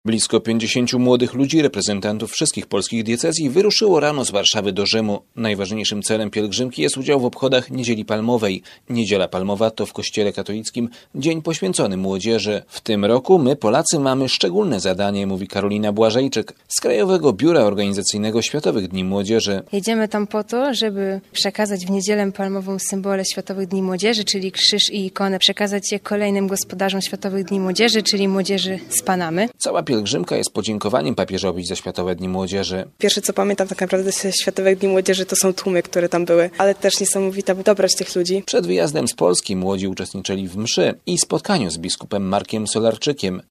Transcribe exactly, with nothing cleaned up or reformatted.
Blisko pięćdziesięciu młodych ludzi, reprezentantów wszystkich polskich diecezji, wyruszyło rano z Warszawy do Rzymu. Najważniejszym celem pielgrzymki jest udział w obchodach Niedzieli Palmowej. Niedziela Palmowa to w Kościele katolickim dzień poświęcony młodzieży. W tym roku my, Polacy, mamy szczególne zadanie, mówi Karolina Błażejczyk z Krajowego Biura Organizacyjnego Światowych Dni Młodzieży. Jedziemy tam po to, żeby przekazać w Niedzielę Palmową symbole Światowych Dni Młodzieży, czyli krzyż i ikonę, przekazać je kolejnym gospodarzom Światowych Dni Młodzieży, czyli młodzieży z Panamy. Cała pielgrzymka jest podziękowaniem papieżowi za Światowe Dni Młodzieży. Pierwsze, co pamiętam tak naprawdę z Światowych Dni Młodzieży, to są tłumy, które tam były, ale też niesamowita dobroć tych ludzi. Przed wyjazdem z Polski młodzi uczestniczyli w mszy i spotkaniu z biskupem Markiem Solarczykiem.